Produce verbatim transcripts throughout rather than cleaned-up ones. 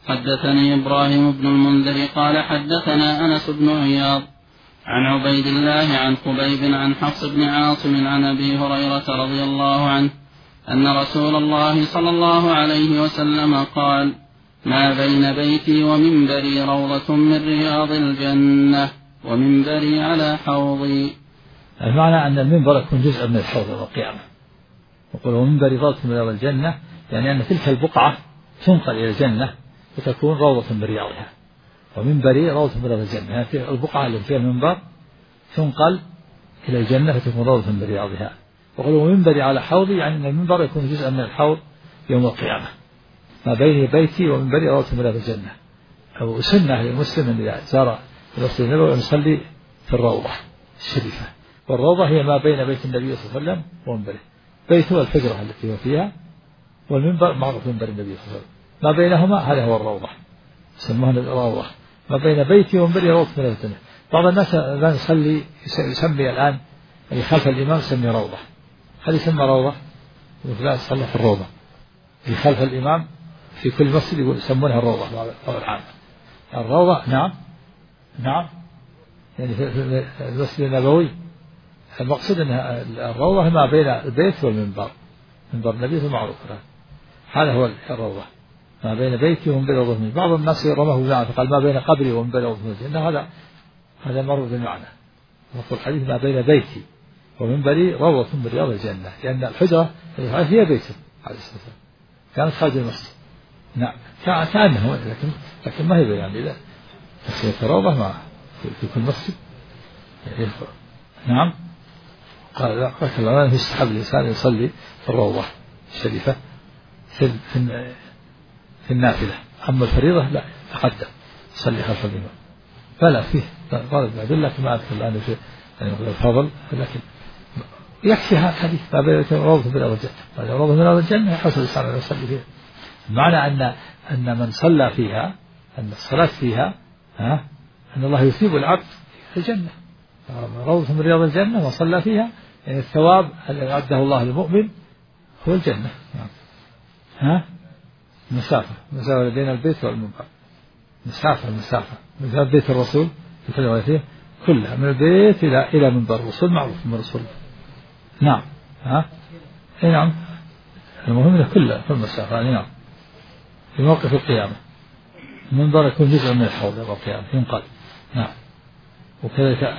حدثني إبراهيم بن المنذر قال حدثنا أنس بن عياض عن عبيد الله عن خبيب عن حفص بن عاصم عن أبي هريرة رضي الله عنه أن رسول الله صلى الله عليه وسلم قال: ما بين بيتي ومنبري روضة من رياض الجنة ومنبري على حوضي. المعنى أن المنبر يكون جزء من الحوض يوم القيامة. يقول ومنبري روضة من رياض الجنة، يعني أن تلك البقعة تنقل إلى الجنة وتكون روضة من رياضها. ومنبري روضة من رياض الجنة، يعني البقعة اللي فيها المنبر تنقل إلى الجنة فتكون روضة من رياضها. وقال ومنبري على حوضي، يعني أن المنبر يكون جزءا من الحوض يوم القيامة. ما بين بيتي ومنبري روضة من رياض الجنة. أو سنة للمسلم أن إذا زار المسجد النبوي أن يصلي في الروضة الشريفة. والروضة هي ما بين بيت النبي صلى الله عليه وسلم ومنبره. بيت هو الحجرة التي هو فيها، والمنبر معروف منبر النبي صلى الله عليه وسلم. ما بينهما هذا هو الروضة، يسمونها الروضة. ما بين بيتي ومنبري روضة من الجنة. بعض الناس الآن يصلي يسمي الآن اللي خلف الإمام يسمي روضة. هل يسمى روضة؟ لا، يصلي في الروضة. اللي خلف الإمام في كل مسجد يقول يسمونها الروضة العامة. الروضة نعم نعم يعني في المسجد النبوي المقصود أن الروضة ما بين البيت والمنبر. منبر النبي معروف، هذا هو الروضة. ما بين بيتي ومنبري روضة من. بعض الناس رماه بالمعنى فقال ما بين قبري ومنبري روضة من الجنة. هذا هذا معروف بالمعنى. وفي الحديث ما بين بيتي ومنبري روضة من رياض الجنة، لأن الحجرة هي بيته عليه الصلاة والسلام، كانت خارج المسجد. نعم كأنه، لكن لكن ما هي يعني لا تسمية روضة ما في كل مسجد. نعم قال لا قال يستحب الإنسان يصلي في الروضة الشريفة في في, في النافلة. أما الفريضة لا تقدم يصلي خلف الإمام. فلا فيه قال بعدين لكن ما أذكر الآن في الفضل، لكن يكفي هذا الحديث ما بين روضة من رياض الجنة. روضة من رياض الجنة يحصل الإنسان أن يصلي فيها. معنى أن أن من صلى فيها، أن الصلاة فيها ها أن الله يثيب العبد في الجنة. روضة من رياض الجنة وصلى فيها، يعني الثواب الذي أعده الله للمؤمن هو الجنة. ها مسافة مسافة بين البيت والمنبر، مسافة مسافة من بيت الرسول في كل رواية كلها من البيت إلى إلى منبر الرسول، معروف من الرسول. نعم ها إيه نعم المهم كلها في المسافة. نعم في موقف القيامة المنبر يكون جزء من الحوض يوم القيامة ينقل. نعم وكذلك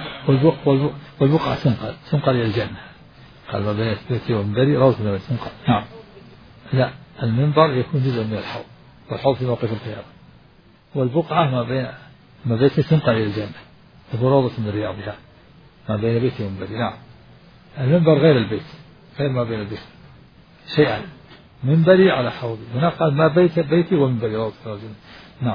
والبقعة تنقل تنقل إلى الجنة. قال ما بين بيتي ومنبري روضة من الجنة تنقل. نعم لا المنبر يكون جزء من الحوض، والحوض في موقف القيامة. والبقعة ما بين ما بيتي تنقل إلى الجنة وهو روضة من رياضها ما بين بيتي ومنبري. نعم المنبر غير البيت، غير ما بين البيت شيئا. منبري على حوضي، هنا قال ما بيت بيتي ومنبري روضة من الجنة. نعم.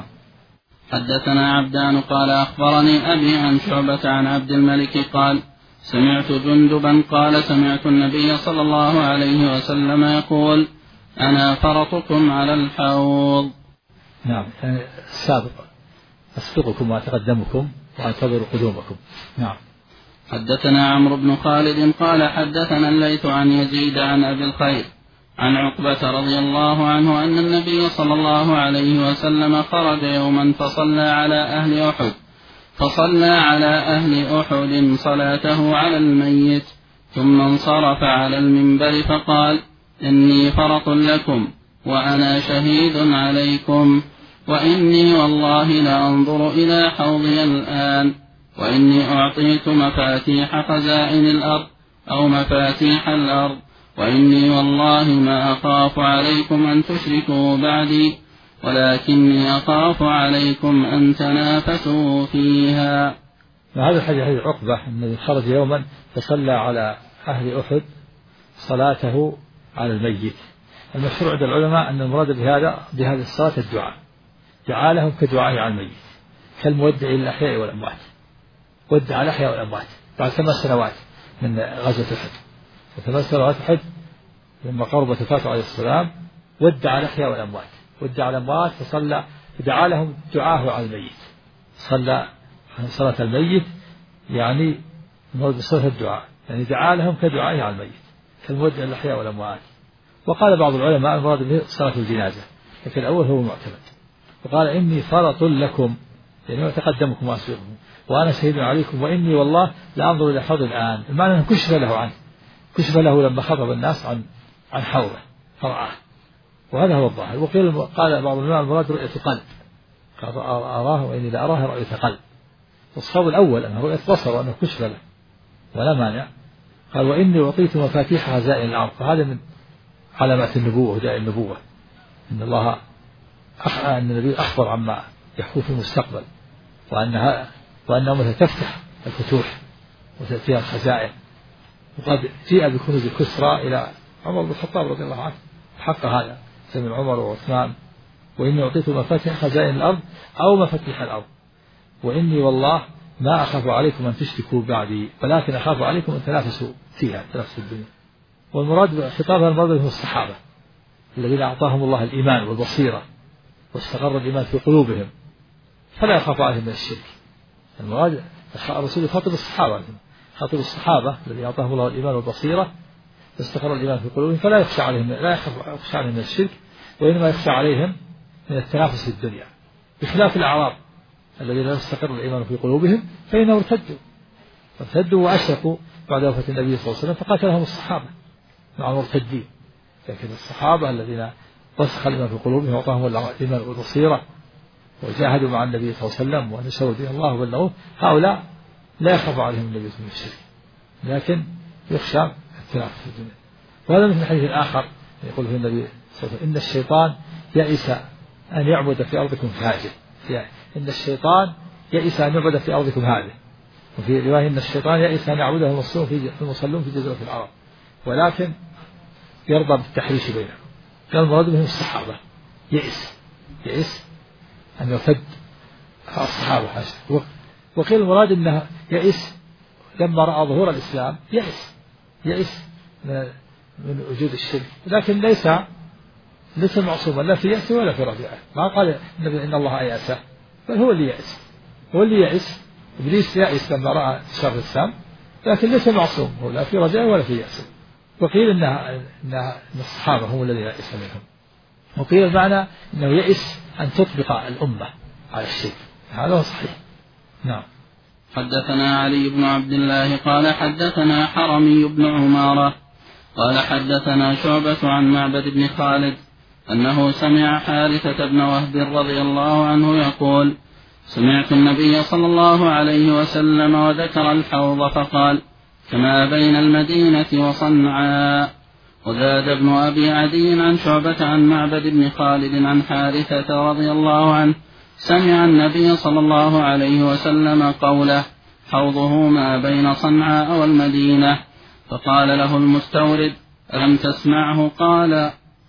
حدثنا عبدان قال أخبرني أبي عن شعبة عن عبد الملك قال سمعت جندبا قال سمعت النبي صلى الله عليه وسلم يقول أنا فرطكم على الحوض. نعم يعني السابق أسبقكم وأتقدمكم وأنتظر قدومكم. نعم. حدثنا عمرو بن خالد قال حدثنا الليث عن يزيد عن أبي الخير عن عقبة رضي الله عنه أن النبي صلى الله عليه وسلم خرج يوما فصلى على أهل أحد فصلى على أهل أحد صلاته على الميت ثم انصرف على المنبر فقال إني فرط لكم وأنا شهيد عليكم، وإني والله لأنظر إلى حوضي الآن، وإني أعطيت مفاتيح خزائن الأرض أو مفاتيح الأرض، وإني والله ما أخاف عليكم أن تشركوا بعدي، ولكني أخاف عليكم أن تنافسوا فيها. هذا الحديث عقبة الذي خرج يوما فصلى على أهل أحد صلاته على الميت. المشروع عند العلماء أن المراد بهذا بهذه الصلاة الدعاء، دعا لهم كدعاء على الميت كالمودع للأحياء والأموات. ودع الأحياء والأموات بعد ثمان سنوات من غزوة أحد، وثمان سنوات أحد لما قربت وفاته عليه السلام ودع الأحياء والأموات، ودع الأموات فصلى فدعا لهم دعاه على الميت. صلى صلاة الميت يعني المراد بصلاة الدعاء، يعني دعا لهم كدعائه على الميت كالمودع للأحياء والأموات. وقال بعض العلماء المراد به صلاة الجنازة، لكن الأول هو معتمد. وقال إني فرط لكم يعني أتقدمكم وأسبقكم وأنا شهيد عليكم وإني والله لا أنظر إلى حوض الآن، المعنى أنه كشف له عنه، كشف له لما خطب الناس عن عن حوضه فرعاه، وهذا هو الظاهر. وقيل قال بعض العلماء المراد رؤية قلب، قال أراه وإني لا أراه رؤية قلب، والصواب الأول أنه رؤية بصر وأنه كشف له ولا مانع. قال وإني أعطيت مفاتيح خزائن الأرض، فهذا من علامات النبوة وداء النبوة، إن الله أخ... أن النبي أخبر عما يحكم في المستقبل، وأنها وأن أمته تفتح الفتوح وتأتيها الخزائن. وقد جيء بكنوز كسرى إلى عمر بن الخطاب رضي الله عنه حق هذا سمع عمر وعثمان، وإني أعطيت مفاتيح خزائن الأرض أو مفاتيح الأرض وإني والله ما أخاف عليكم أن تشركوا بعدي ولكن أخاف عليكم أن تنافسوا فيها تنافسوا الدنيا. والمراد خطابها المراد هم الصحابة الذين أعطاهم الله الإيمان والبصيرة واستقر الإيمان في قلوبهم فلا يخاف عليهم من الشرك. المراد الرسول يخاطب الصحابة، خاطب الصحابة الذين أعطاهم الله الإيمان والبصيرة واستقر الإيمان في قلوبهم فلا يخشى عليهم لا يخشى عليهم من الشرك، وإنما يخشى عليهم من التنافس في الدنيا، بخلاف الأعراب الذين لا يستقر الإيمان في قلوبهم فإنهم ارتدوا ارتدوا وأشركوا بعد وفاة النبي صلى الله عليه وسلم فقاتلهم الصحابة مع المرتدين. لكن الصحابة الذين رسخ الإيمان في قلوبهم وأعطاهم الله الإيمان والبصيرة وجاهدوا مع النبي صلى الله عليه وسلم ونشروا دين الله وبلغوه، هؤلاء لا يخاف عليهم النبي صلى الله عليه وسلم لكن يخشى التنافس في الدنيا. وهذا مثل حديث آخر يقول فيه النبي صلى الله عليه وسلم إن الشيطان يئس أن يعبد في أرضكم فاجر، يعني إن الشيطان يئس أن يعبد في أرضكم هذه، وفي رواية إن الشيطان يئس أن يعبده المصلون في المصلون في جزيرة العرب ولكن يرضى بالتحريش بينهم. كان المراد بهم الصحابة يئس يئس أن يرتد الصحابة. وقيل المراد أنه يئس لما رأى ظهور الإسلام يئس يئس من وجود الشرك، لكن ليس ليس معصوما لا في يأسه ولا في رجعه. ما قال النبي إن الله يأسه، بل هو اللي يأس هو اللي يأس إبليس يأس لما رأى شر الإسلام، لكن ليس معصوم هو لا في رجعه ولا في يأسه. وقيل إنها إنها الصحابة هم الذين يأس منهم. وقيل المعنى إنه يئس أن تطبق الأمة على الشرك، هذا هو صحيح. نعم. حدثنا علي بن عبد الله قال حدثنا حرمي بن عمارة قال حدثنا شعبة عن معبد بن خالد أنه سمع حارثة بن وهب رضي الله عنه يقول سمعت النبي صلى الله عليه وسلم وذكر الحوض فقال كما بين المدينة وصنعاء. وزاد ابن أبي عدي عن شعبة عن معبد بن خالد عن حارثة رضي الله عنه سمع النبي صلى الله عليه وسلم قوله حوضه ما بين صنعاء والمدينة. فقال له المستورد ألم تسمعه؟ قال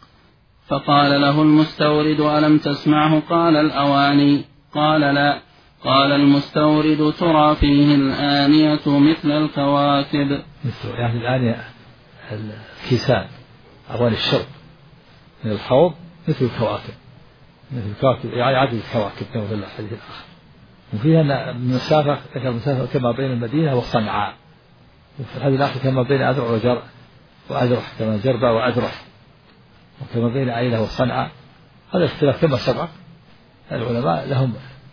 فقال له المستورد ألم تسمعه؟ قال الأواني. قال لا. قال المستورد ترى فيه الآنية مثل الكواكب. مثل يعني الآنية الكيسان أواني الشرب من الحوض مثل الكواكب مثل الكواكب يعني عدد الكواكب كما في الحديث الآخر. وفيها المسافة المسافة كما بين المدينة وصنعاء، وفي الحديث الآخر كما بين أذرع وجر وأذرح كما جربة وأذرح وكما بين عينة وصنعاء. هذا اختلاف كما سبق العلماء لهم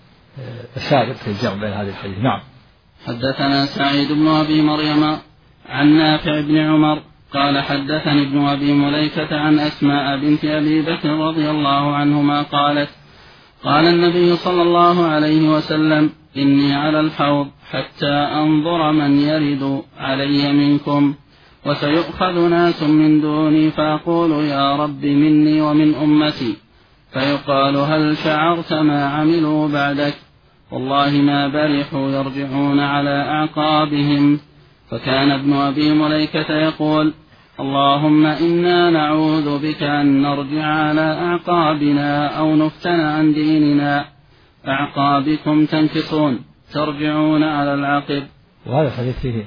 مسائل في الجمع بين هذه الحديث. نعم. حدثنا سعيد بن أبي مريم عن نافع بن عمر قال حدثني ابن أبي مليكة عن أسماء بنت أبي بكر رضي الله عنهما قالت قال النبي صلى الله عليه وسلم إني على الحوض حتى أنظر من يرد علي منكم وسيؤخذ ناس من دوني فأقول يا رب مني ومن أمتي فيقال هل شعرت ما عملوا بعدك؟ والله ما برحوا يرجعون على أعقابهم. فكان ابن أبي مليكة يقول اللهم إنا نعوذ بك أن نرجع على أعقابنا أو نفتن عن ديننا. أعقابكم تنكصون ترجعون على العقب. وهذا الحديث فيه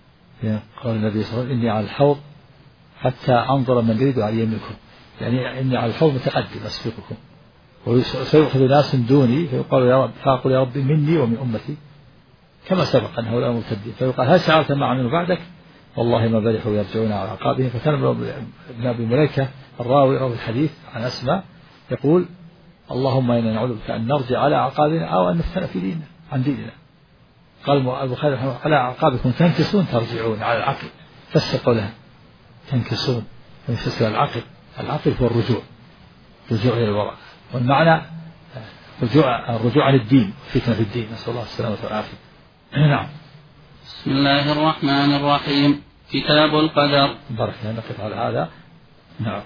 قال النبي صلى الله عليه وسلم إني على الحوض حتى أنظر من يريد علي منكم، يعني إني على الحوض متقدم أسبقكم وسيأخذ ناس دوني فيقال يا رب فأقول يا رب مني ومن أمتي كما سبق أن هؤلاء مرتدين فيقال هل شعرت ما عملوا بعدك؟ والله ما برحوا يرجعون على عقابهم. فكان ابن أبي مليكة الراوي روى الحديث عن أسماء يقول اللهم إنا نعوذ بك أن نرجع على أعقابنا أو أن نفتن في ديننا عن ديننا. قال البخاري على أعقابكم تنكسون ترجعون على العقل، فسر قولها تنكسون ويفسر العقل. العقل هو الرجوع، رجوع إلى الوراء، والمعنى رجوع الرجوع عن الدين، فتنة في الدين، نسأل الله السلامة والعافية. نعم. بسم الله الرحمن الرحيم. كتاب القدر. بارك الله نقف على هذا. نعم.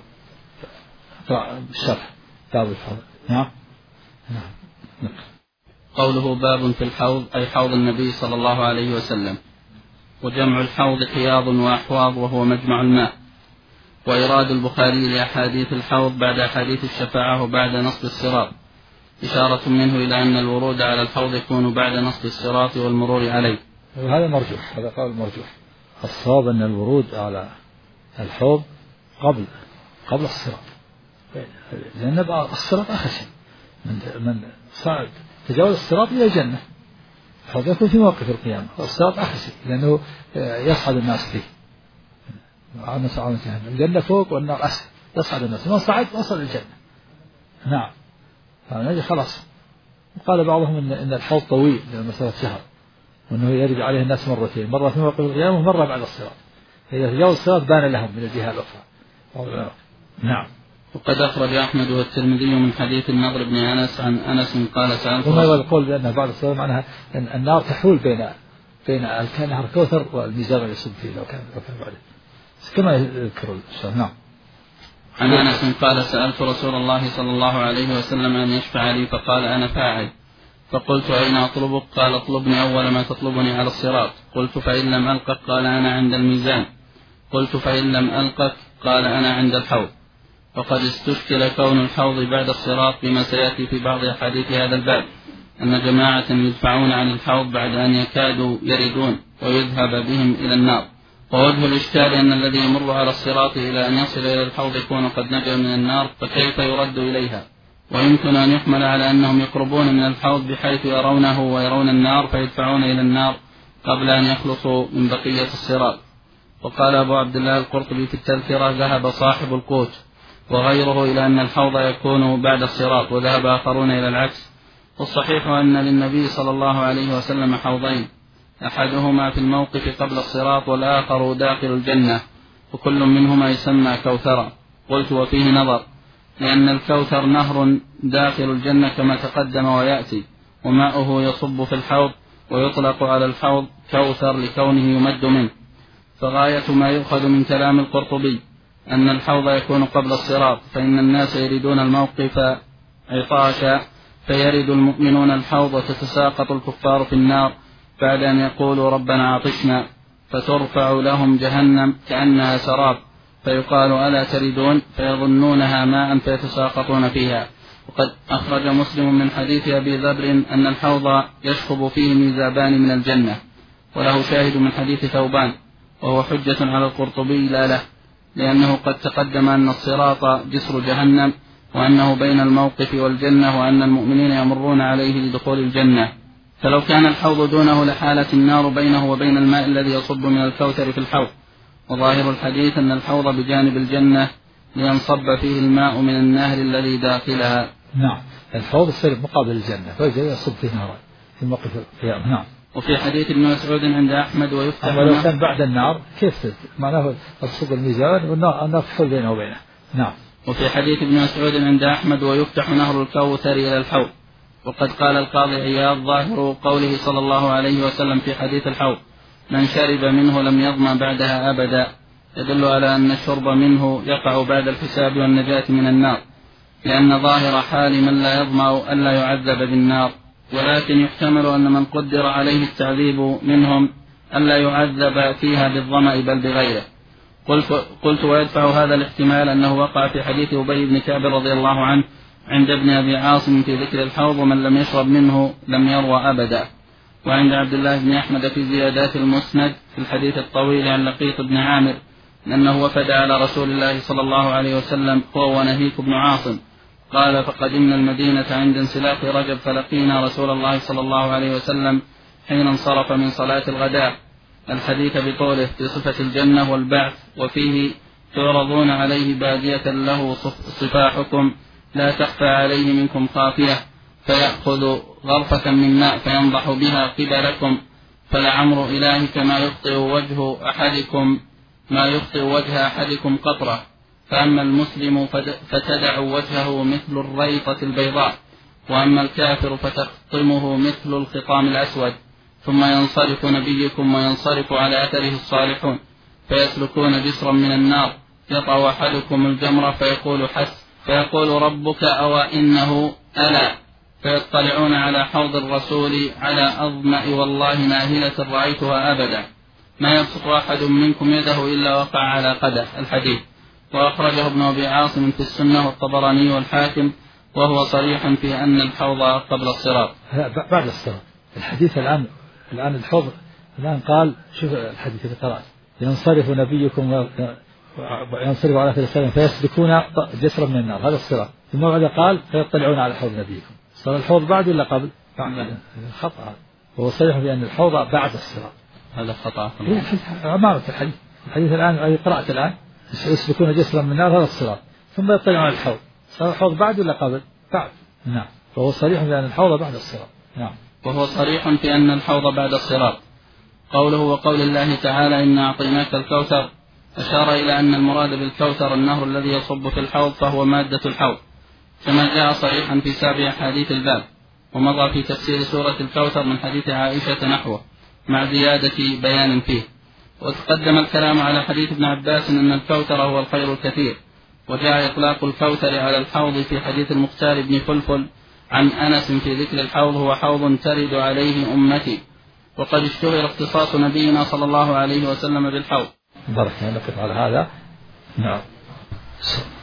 الشرح باب الحوض. نعم. نعم. قوله باب في الحوض أي حوض النبي صلى الله عليه وسلم، وجمع الحوض حياض وأحواض وهو مجمع الماء. وإيراد البخاري لأحاديث الحوض بعد أحاديث الشفاعة وبعد نصب الصراط إشارة منه إلى أن الورود على الحوض يكون بعد نصب الصراط والمرور عليه. هذا مرجوح، هذا قول مرجوح. الصواب أن الورود على الحوض قبل قبل الصراط، لأن الصراط أخشى من من صعد تجاوز الصراط إلى الجنة. الحوض يكون في موقف القيامة، والصراط أخشى لأنه يصعد الناس فيه. الجنة فوق والنار أسفل، يصعد الناس، من صعد وصل الجنة. نعم. فنجي خلاص. وقال بعضهم إن, إن الحوض طويل لمسافة شهر، وأنه يرد عليه الناس مرتين، مرة في موقف القيامة ومرة بعد الصراط. إذا تجاوز الصراط بان لهم من الجهة الأخرى. نعم. وقد أخرج أحمد والترمذي من حديث النضر بن أنس عن أنس قال سألت. وما يقول بأن بعد الصراط معناها أن النار تحول بين بين كان نهر كوثر والميزان اللي يصب فيه لو كان لو كان بعده، كما يذكر الشيخ. نعم. عن أنس قال سألت رسول الله صلى الله عليه وسلم أن يشفع لي فقال أنا فاعل، فقلت أين أطلبك؟ قال اطلبني أول ما تطلبني على الصراط. قلت فإن لم ألقك؟ قال أنا عند الميزان. قلت فإن لم ألقك؟ قال أنا عند الحوض. وقد استشكل كون الحوض بعد الصراط بما سيأتي في بعض أحاديث هذا الباب، أن جماعة يدفعون عن الحوض بعد أن يكادوا يردون ويذهب بهم إلى النار. ووجه الإشكال أن الذي يمر على الصراط إلى أن يصل إلى الحوض يكون قد نجا من النار، فكيف يرد إليها؟ ويمكن أن يحمل على أنهم يقربون من الحوض بحيث يرونه ويرون النار فيدفعون إلى النار قبل أن يخلصوا من بقية الصراط. وقال أبو عبد الله القرطبي في التذكرة ذهب صاحب القوت وغيره إلى أن الحوض يكون بعد الصراط، وذهب آخرون إلى العكس. والصحيح أن للنبي صلى الله عليه وسلم حوضين، أحدهما في الموقف قبل الصراط والآخر داخل الجنة، وكل منهما يسمى كوثرا. قلت وفيه نظر، لأن الكوثر نهر داخل الجنة كما تقدم ويأتي، وماؤه يصب في الحوض، ويطلق على الحوض كوثر لكونه يمد منه. فغاية ما يؤخذ من كلام القرطبي أن الحوض يكون قبل الصراط، فإن الناس يريدون الموقف عطاشا، فيرد المؤمنون الحوض وتتساقط الكفار في النار بعد أن يقولوا ربنا عطشنا، فترفع لهم جهنم كأنها سراب، فيقال ألا تردون؟ فيظنونها ماء فيتساقطون فيها. وقد أخرج مسلم من حديث أبي ذر أن الحوض يشخب فيه ميزابان من الجنة، وله شاهد من حديث ثوبان، وهو حجة على القرطبي لا له، لأنه قد تقدم أن الصراط جسر جهنم، وأنه بين الموقف والجنة، وأن المؤمنين يمرون عليه لدخول الجنة. فلو كان الحوض دونه لحالت النار بينه وبين الماء الذي يصب من الكوثر في الحوض. وظاهر الحديث أن الحوض بجانب الجنة لينصب فيه الماء من النهر الذي داخلها. نعم. الحوض يصير مقابل الجنة، فالجنة يصب فيه نار في موقف القيامة. نعم. وفي حديث ابن مسعود عند أحمد ويفتح. أما لو كان بعد النار كيف معناه تصب الميزان والنار تحول بينه وبينه. نعم. وفي حديث ابن مسعود عند أحمد ويفتح نهر الكوثر إلى الحوض. وقد قال القاضي عياض ظاهر قوله صلى الله عليه وسلم في حديث الحوض من شرب منه لم يظمأ بعدها أبدا، يدل على أن الشرب منه يقع بعد الحساب والنجاة من النار، لأن ظاهر حال من لا يظمأ ألا يعذب بالنار. ولكن يحتمل أن من قدر عليه التعذيب منهم ألا يعذب فيها بالظمأ بل بغيره. قلت, قلت ويدفع هذا الاحتمال أنه وقع في حديث أبي بن كعب رضي الله عنه عند ابن أبي عاصم في ذكر الحوض ومن لم يشرب منه لم يروى أبدا. وعند عبد الله بن أحمد في زيادات المسند في الحديث الطويل عن لقيط بن عامر أنه وفد على رسول الله صلى الله عليه وسلم هو ونهيك بن عاصم، قال فقدمنا المدينة عند انسلاخ رجب فلقينا رسول الله صلى الله عليه وسلم حين انصرف من صلاة الغداء. الحديث بطوله في صفة الجنة والبعث، وفيه تعرضون عليه بادية له صفاحكم لا تخفى عليه منكم خافية، فيأخذ غرفة من ماء فينضح بها قبلكم، فلعمر إلهي كما يخطئ وجه أحدكم ما يخطئ وجه أحدكم قطرة. فأما المسلم فتدع وجهه مثل الريطة البيضاء، وأما الكافر فتخطمه مثل الخطام الأسود. ثم ينصرف نبيكم وينصرف على أثره الصالحون، فيسلكون جسرا من النار، يطع أحدكم الجمرة فيقول حس، فيقول ربك أو إنه ألا، فيطلعون على حوض الرسول على أظمأ والله ناهلة رأيتها أبدا، ما يبسط أحد منكم يده إلا وقع على قدح. الحديث. وأخرجه ابن أبي عاصم في السنة والطبراني والحاكم، وهو صريح في أن الحوض قبل الصراط. بعد الصراط. الحديث الآن الآن الحوض الآن قال شوف الحديث اللي قرأت ينصرف نبيكم وينصرف على ثلاث سنين فيسلكون جسرا من النار، هذا الصراط. ثم بعد قال فيطلعون على حوض نبيكم. صار الحوض بعد ولا قبل؟ بعد. خطأ. وهو صريح بأن الحوض بعد الصراط. هذا خطأ. ما في الحديث. الحديث الآن أي قرأت الآن يسلكون جسرا من النار، هذا الصراط. ثم يطلعون على الحوض. صار الحوض بعد ولا قبل؟ بعد. نعم. وهو صريح بأن الحوض بعد الصراط. نعم. وهو صريح في أن الحوض بعد الصراط. قوله وقول الله تعالى إنا أعطيناك الكوثر أشار إلى أن المراد بالكوثر النهر الذي يصب في الحوض، فهو مادة الحوض، كما جاء صريحا في سابع حديث الباب. ومضى في تفسير سورة الكوثر من حديث عائشة نحوه مع زيادة بيان فيه. وتقدم الكلام على حديث ابن عباس أن الكوثر هو الخير الكثير. وجاء إطلاق الكوثر على الحوض في حديث المختار بن فلفل عن أنس في ذكر الحوض هو حوض ترد عليه أمتي. وقد اشتهر اختصاص نبينا صلى الله عليه وسلم بالحوض. بارك الله فيك على هذا. نعم.